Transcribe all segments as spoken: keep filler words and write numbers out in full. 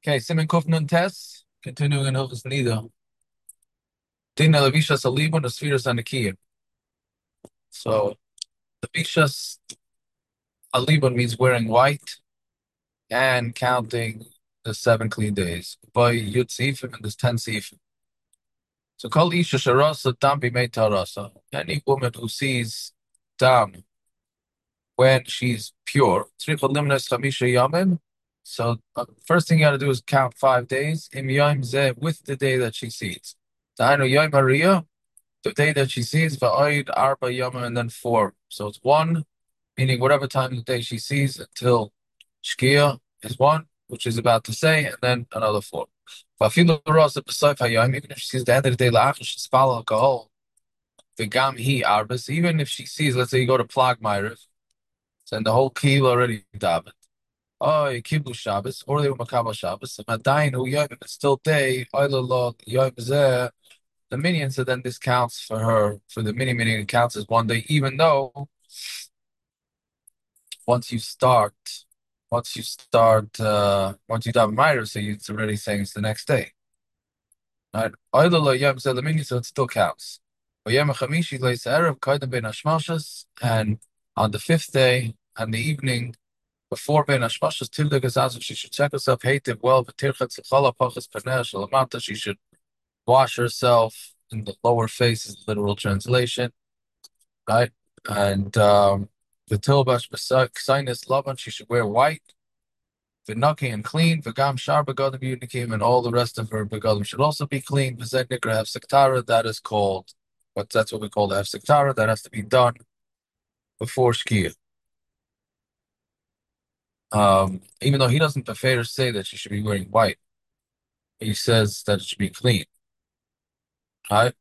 Okay, Simon Kufnun Tess, continuing in Hilchos Nida. Dina Levishas Alibun, the Sfiras Anakia. So, Levishas Alibun means wearing white and counting the seven clean days. By Yud Sifim, and there's ten Sifim. So, Kol Isha Sharasa Dam Bimei Tarasa. Any woman who sees Dam when she's pure, Tzricha Limnes Chamisha Yamim. So, uh, first thing you got to do is count five days, Im Yom Zeh, with the day that she sees. Ta'anu Yom Hariyah, the day that she sees, Va'oid Arba Yom, and then four. So it's one, meaning whatever time of the day she sees until Shkia is one, which is about to say, and then another four. Va'afilu Rasa B'Sayf HaYom, even if she sees the end of the day, La'ach, she's follow alcohol, the Gam Hi Arbas, even if she sees, let's say you go to Plag Myriv, and the whole Keel already davened. Oh, Kiblu Shabbos, or they were Makabal Shabbos, and Madain Hu Yom, it's still day, Oila Log Yom Zeh, the minion, so then this counts for her, for the mini minion, it counts as one day, even though once you start, once you start, uh, once you daven Ma'ariv, so it's already saying it's the next day. Right? Oilala Yom Zeh the minion, so it still counts. Yom Chamishi Leis Erev Kaidem Ben Hashmashas, and on the fifth day and the evening before Ben Hashmashas, Tilda Gazazu, she should check herself hated well, but Tirchat Sechala Pachas Paneh Shalamata, she should wash herself in the lower face is the literal translation, right? And um, the tilbash sinus lavan, she should wear white. The naki and clean. The gam shar begadim unikim, and all the rest of her begadim should also be clean. V'zed nikra hefsektara, that is called, but that's what we call the hefsektara. That has to be done before shkia. Um, even though he doesn't prefer to say that she should be wearing white, he says that it should be clean. Right?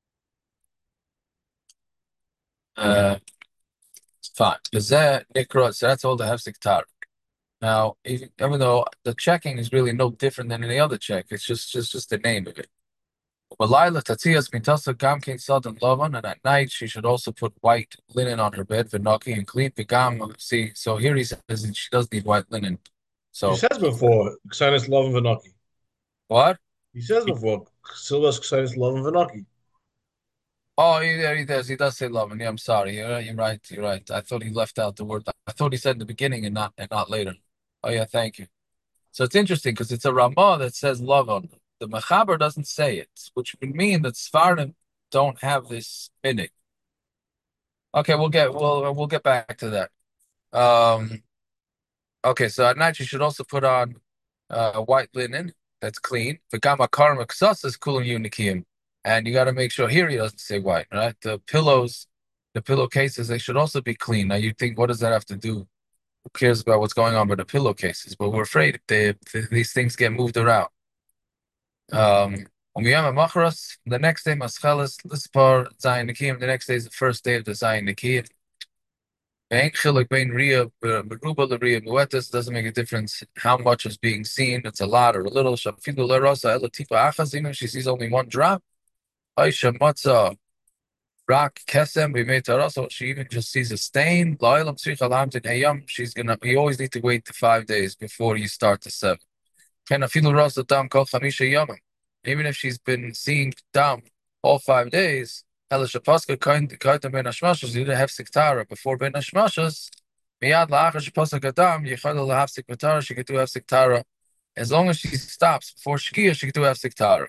Uh, fine. V'zed nikra, so that's all the hefsektara. Now, even, even though the checking is really no different than any other check, it's just just just the name of it. But Laila Tatiyas Mintasa Gamkin Sodom Lavan, and at night she should also put white linen on her bed, Vinaki, and clean Pigam. See, so here he says that she does need white linen. He So says before, Ksainis Love and Vanaki. what? He says before, Silvas Ksainis Love and Vanaki. Oh, yeah, he does. He does say Lavan. Yeah, I'm sorry. You're, you're right. You're right. I thought he left out the word. I thought he said in the beginning and not and not later. Oh yeah, thank you. So it's interesting because it's a Ramah that says Lavan. The Mechaber doesn't say it, which would mean that Sfardim don't have this meaning. Okay, we'll get we'll we'll get back to that. Um, okay, so at night you should also put on uh, white linen that's clean. V'gama karma ksasas kulam unikim, and you got to make sure here he doesn't say white, right? The pillows, the pillowcases, they should also be clean. Now you think, what does that have to do? Who cares about what's going on with the pillowcases? But we're afraid they, th these things get moved around. Um, on Yom HaMachras, the next day, Mascheles, Lispar, Zayin Nikim, the next day is the first day of the Zayin Nikim. Ain't chilek bein Ria, Meruba Ria Muetas, doesn't make a difference how much is being seen, it's a lot or a little. Shafilu Lerosa, Elatipa Achaz, even if she sees only one drop. Aisha Matza, Rak Kesem, we made Tarasa, she even just sees a stain. Lailam Srichalam Hayam, she's gonna, you always need to wait to five days before you start the seven. Kenafilu Rasa Dam Kol Chamisha Yamim. Even if she's been seeing Dam all five days, Elishapaska Kaita Ben Hashmashas, you didn't have Siktara before Ben Hashmashas. Miyad La'achar Shapaska Gadam, Yechada Lahav Siktara, she could do have Siktara. As long as she stops before Shkia, she could do have Siktara.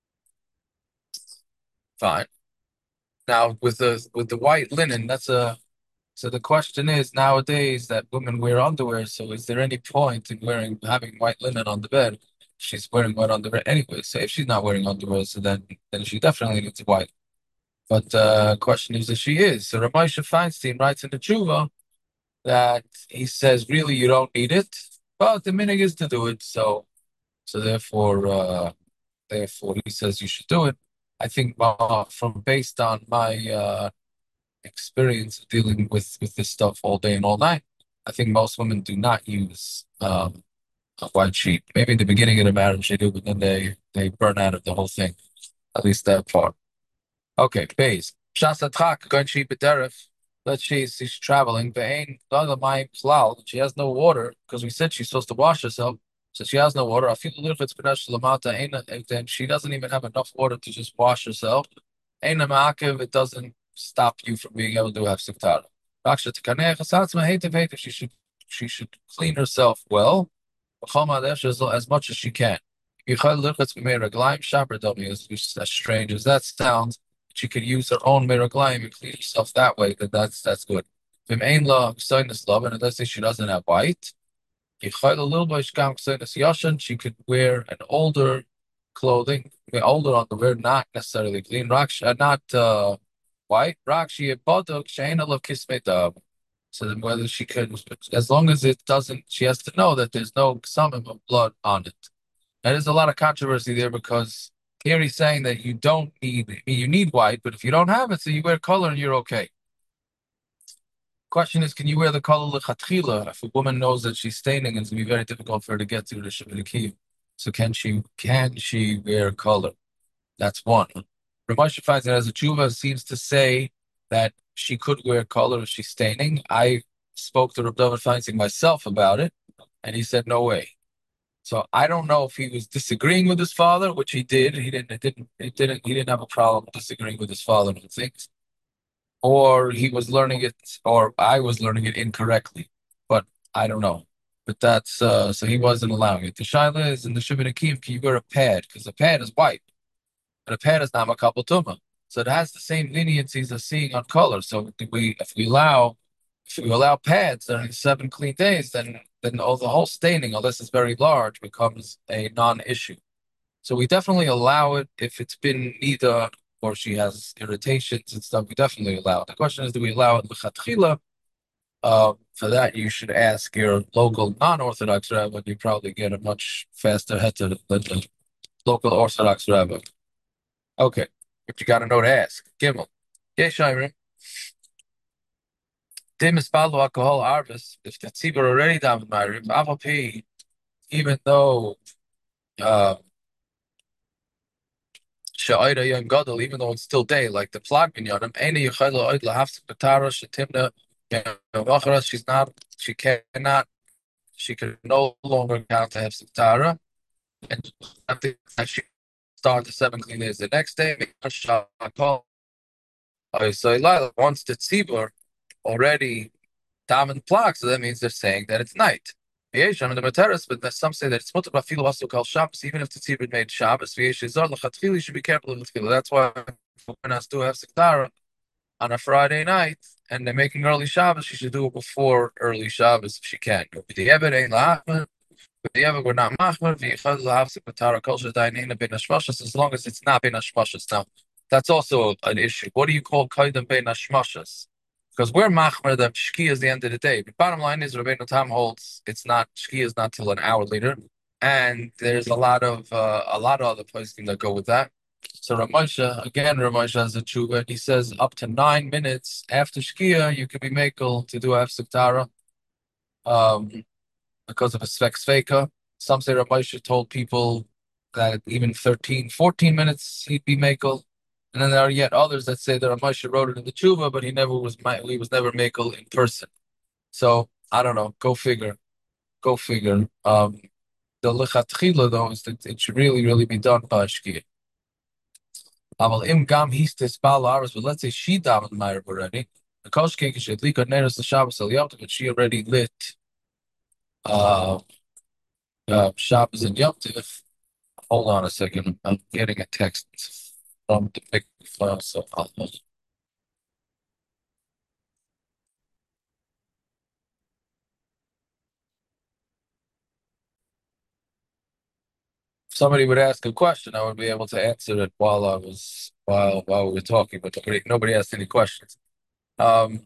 Fine. Now with the with the white linen, that's a so the question is nowadays that women wear underwear, so is there any point in wearing having white linen on the bed? She's wearing white underwear anyway, so if she's not wearing underwear, so then then she definitely needs white. But the uh, question is if she is. So Ramosha Feinstein writes in the Tshuva that he says really you don't need it, but the minig is to do it. So so therefore uh, therefore he says you should do it. I think uh, from based on my uh, experience of dealing with with this stuff all day and all night, I think most women do not use um, a white sheet. Maybe in the beginning of the marriage they do, but then they they burn out of the whole thing. At least that part. Okay, base. Shasatrak going sheet b'deref. Let's say she's traveling. Ve'ain mayim klal. She has no water because we said she's supposed to wash herself. So she has no water. I feel a little bit lamata, then she doesn't even have enough water to just wash herself. Eina ma'akev, it doesn't stop you from being able to have siktara. She should she should clean herself well, as much as she can. As strange as that sounds, she could use her own meraglaim and clean herself that way. That that's that's good. And let's say she doesn't have white, she could wear an older clothing, older underwear, not necessarily clean, not uh, white. So then whether she could, as long as it doesn't, she has to know that there's no summon of blood on it. And there's a lot of controversy there because here he's saying that you don't need, I mean, you need white, but if you don't have it, so you wear color and you're okay. Question is, can you wear the color lechatchila if a woman knows that she's staining and it's gonna be very difficult for her to get to the Shabbat? So can she can she wear color? That's one. Ramesh finds that as a tshuva seems to say that she could wear color if she's staining. I spoke to Rav David Feinstein myself about it, and he said no way. So I don't know if he was disagreeing with his father, which he did. He didn't. It didn't. It didn't. He didn't have a problem disagreeing with his father on things, or he was learning it, or I was learning it incorrectly. But I don't know. But that's uh, so he wasn't allowing it. The shaila is in the Shimon Akim, can you wear a pad? Because the pad is white, and a pad is not makabel tuma. So it has the same leniencies as seeing on color. So if we if we allow if we allow pads during seven clean days, then then all the whole staining, unless it's very large, becomes a non-issue. So we definitely allow it if it's been either or she has irritations and stuff. We definitely allow it. The question is, do we allow it lechatchila? Uh, for that, you should ask your local non-Orthodox rabbi. You probably get a much faster heter than the local Orthodox rabbi. Okay, but you got to know to ask. Gimel. Yeshayrim. Dim is alcohol arvis. If the tzibur already down with my P, even though uh Sha'ira Yom Gadol, even though it's still day, like the plag binyanim, Eina Yechayla Oid Lahafsik Batara Shetimna Yavachara, she's not, she cannot, she can no longer count to have Siktara, and I think that she start the seven clean days the next day. So once the tzibur already daven plag, so that means they're saying that it's night. V'yesh on the materis, but some say that it's mutter b'afilu also called Shabbos, even if the tzibur made Shabbos. V'yesh izar l'chatchili, you should be careful of the tefillah. That's why when us do have siktara on a Friday night and they're making early Shabbos, she should do it before early Shabbos if she can. B'di'evet ein la'achmer, b'di'evet we're not machmer. V'yichad l'havsik b'tara kol shadayinina ben hashmashas, as long as it's not ben hashmashas. Now, that's also an issue. What do you call kaidem ben hashmashas? Because we're machmer that shkia is the end of the day. But bottom line is, Rabbeinu Tam holds it's not shkia is not till an hour later, and there's a lot of uh, a lot of other places that go with that. So Ramosha again, Ramosha has a tshuva. He says up to nine minutes after shkia, you could be makel to do hafsiktara, um, because of a svek sveka. Some say Ramosha told people that even thirteen, fourteen minutes he'd be makel. And then there are yet others that say that Ramosha wrote it in the tshuva, but he never was he was never makel in person. So I don't know. Go figure. Go figure. Um, the lechatchila though is that it should really, really be done by shkia. Aval im gam histes bal hours, but let's say she davened ma'ariv already. The koshkek should leak on neres the Shabbos al Yom Tov, but she already lit uh, uh Shabbos and Yom Tov. Hold on a second. I'm getting a text from the big file, so I'll somebody would ask a question, I would be able to answer it while I was while while we were talking, but nobody nobody asked any questions. Um,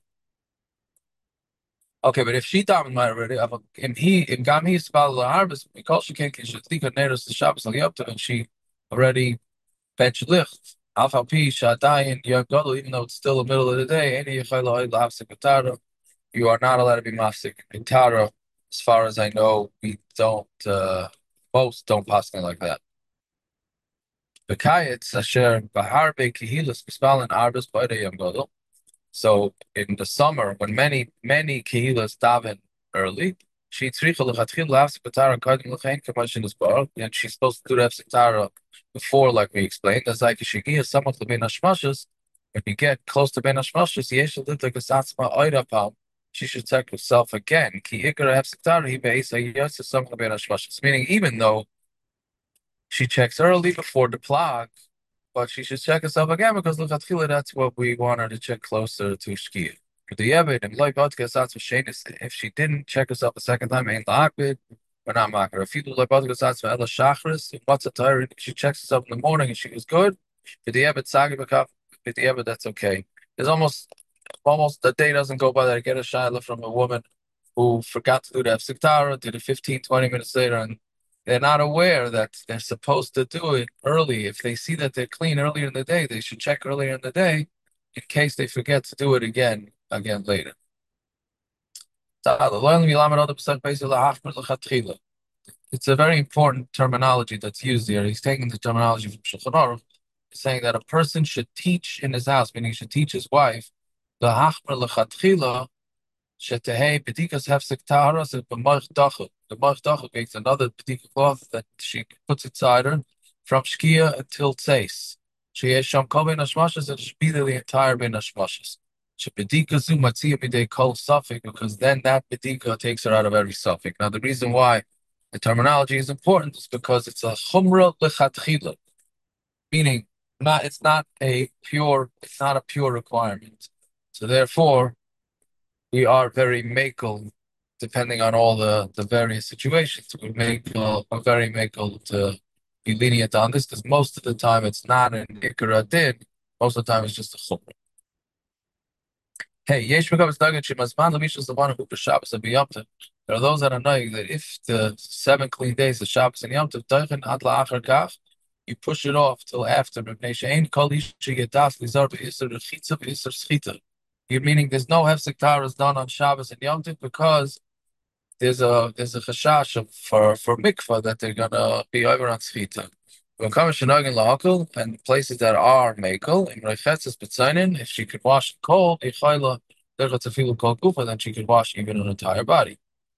okay, but if she davened already, if he if gam he spal harvest because she can't she think her nearest the Shabbos al Yom Tov, and she already bench licht alpha p shadayin yom gadol, even though it's still the middle of the day, any yechayla oid la'afsik b'tara, you are not allowed to be mafsik b'tara. As far as I know, we don't. Uh, most don't pass me like that. Bekayetz asher baharbe kihilas mispalin arbes b'odei yom gadol. So in the summer, when many many kehilas daven early, She tzricha lechatchil la'afsik b'tara kadim l'chein k'mashin isbar, and she's supposed to do the hefsek tara before, like we explained. That's like shegia somewhat lebein hashmashas. When you get close to bein hashmashas, yesh live like a satzma oida palm. She should check herself again. Ki ikar hefsek tara he beis hayos somewhat lebein hashmashas. Meaning, even though she checks early before the plug, but she should check herself again because lechatchila that's what we want her to check closer to shkia. If she didn't check herself a second time, ain't la'akbid, we're not makar. If you do like shachris, what's a tire? She checks herself in the morning and she was good. That's okay. There's almost almost the day doesn't go by that I get a shayla from a woman who forgot to do the Hafsikara, did it fifteen, twenty minutes later, and they're not aware that they're supposed to do it early. If they see that they're clean earlier in the day, they should check earlier in the day in case they forget to do it again again later. It's a very important terminology that's used here. He's taking the terminology from Shulchan Aruch, saying that a person should teach in his house, meaning he should teach his wife, the hachmer lechatchila shetehei b'dikas hefsek tahara b'march dachuk. The march dachuk makes another b'dika cloth that she puts inside her from shkia until tzeis. She has sham kol ben hashmashas and should be there the entire ben hashmashas. Shebedika zu matzia b'dei kol suffik, because then that bedika takes her out of every suffik. Now the reason why the terminology is important is because it's a chumra lechatchila, meaning not it's not a pure it's not a pure requirement. So therefore, we are very makel, depending on all the the various situations. We make uh, are very makel to be lenient on this because most of the time it's not an ikra din. Most of the time it's just a chumra. Hey, yesh mekabes nugget shemazman lemishas the one who b'Shabbos and b'Yom. There are those that are knowing that if the seven clean days, the Shabbos and Yom Tov, doichen ad la'achar kach, you push it off till after. Mepnei she'ein kol ish shegedas lizar b'isur rechitza b'isur schita. You're meaning there's no hefsek taras done on Shabbos and Yom Tov because there's a there's a chashash of, for for mikvah that they're gonna be over on schita. And places that are makel, if she could wash cold, then she could wash even her entire body.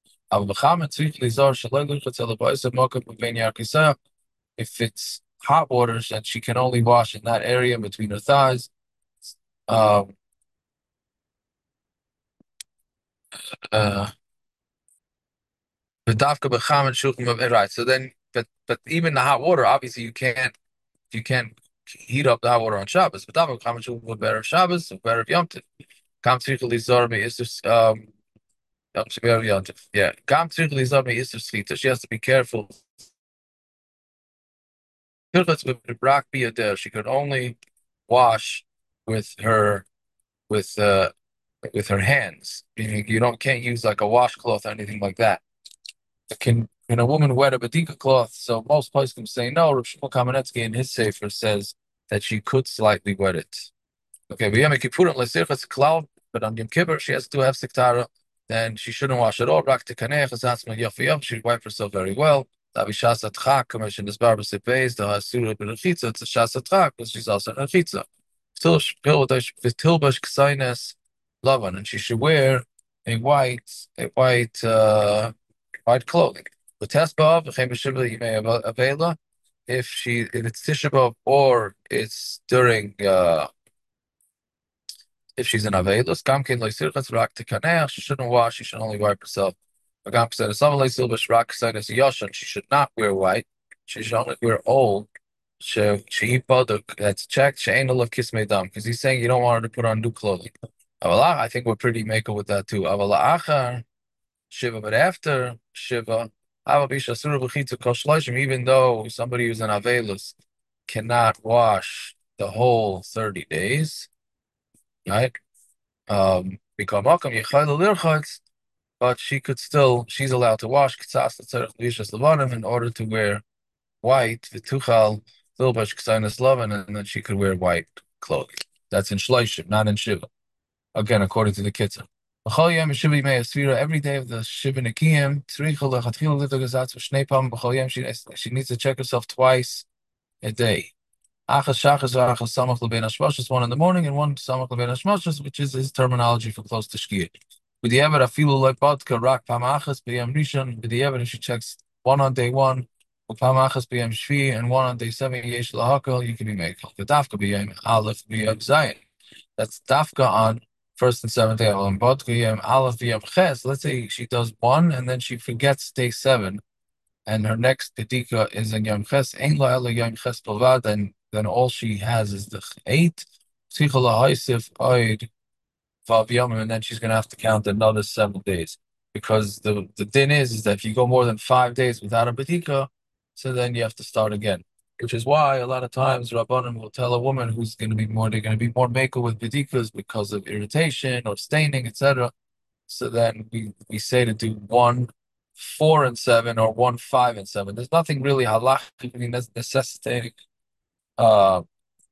If it's hot waters and she can only wash in that area between her thighs, um, uh, right. So then, but but even the hot water, obviously you can't you can't heat up the hot water on Shabbos. But would better Shabbos, better Yom Tov. Kam tzrich lizor me is this um yeah. Kam tzrich lizor me is this schita. She has to be careful. She could only wash with her with uh with her hands. Meaning you don't can't use like a washcloth or anything like that. Can can a woman wet a badika cloth? So most places can say no. Rav Shmuel Kamenetsky in his sefer says that she could slightly wet it. Okay, but Yom Kippur it's a cloud, but on Yom Kippur she has to have siktara. Then she shouldn't wash at all. Rak tekanech asatzma yafiyam. She'd wipe herself very well. Davishas atchak, commission this barber sepeis. The hasura benachitza. It's a shas atchak, but she's also an achitza. V'tilbash ksaynes lavan, and she should wear a white, a white, uh, white clothing. The test b'av v'chein b'shivla yimei avela. If she, if it's Tisha B'av or it's during, uh, if she's in Avelus, Gamkin Loisirchas Rak Tikaneach, she shouldn't wash, she should only wipe herself. Agam said, Some Loisilbash Rak said as Yoshan, she should not wear white, she should only wear old. She she boduk, that's checked, she ain't a kiss me dam, because he's saying you don't want her to put on new clothing. Avala, I think we're pretty maker with that too. Avala Achar, Shiva, but after Shiva, Avabisha Surah B'chitza Kol Shloshim, even though somebody who's in Avelus cannot wash the whole thirty days, right? Um, but she could still, she's allowed to wash in order to wear white, v'tuchal, tilbash k'saynas lavan, and then she could wear white clothing. That's in Shloshim, not in Shiva. Again, according to the Kitzur. Every day of the Shiva Nikiyim, she needs to check herself twice a day. Achas shachas v'achas samach l'bein hashmashas, one in the morning and one samach l'bein hashmashas, which is his terminology for close to shkia. B'diavad afilu like vodka rak pamachas b'yam rishon. B'diavad if she checks one on day one, pamachas b'yam shvi, and one on day seven yesh lahakal, you can be mekel. Kedafka b'yam aleph b'yam zayin. That's dafka on first and seventh day. On vodka yam aleph b'yam ches. Let's say she does one and then she forgets day seven, and her next bedika is in yam ches. Ein la ela yam ches bilvad. Then then all she has is the eight. Tzricha lahaisif oid Vav Yomim, and then she's going to have to count another seven days. Because the, the din is, is that if you go more than five days without a Badika, so then you have to start again. Which is why a lot of times Rabbanim will tell a woman who's going to be more, they're going to be more maker with Badikas because of irritation or staining, et cetera. So then we, we say to do one, four, and seven, or one, five, and seven. There's nothing really halachically necessitating uh,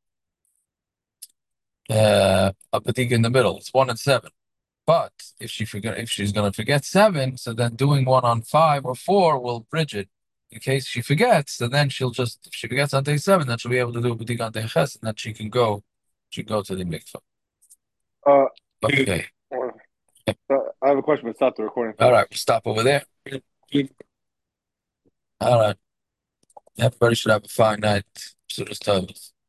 uh, a Badika in the middle. It's one and seven. But if she forget if she's gonna forget seven, so then doing one on five or four will bridge it. In case she forgets, so then she'll just if she forgets on day seven, then she'll be able to do b'dik on day ches, and then she can go she can go to the mikvah. Uh, Okay. uh, I have a question, but stop the recording All first. right, we'll stop over there. All right. Everybody should have a fine night. So just tell us.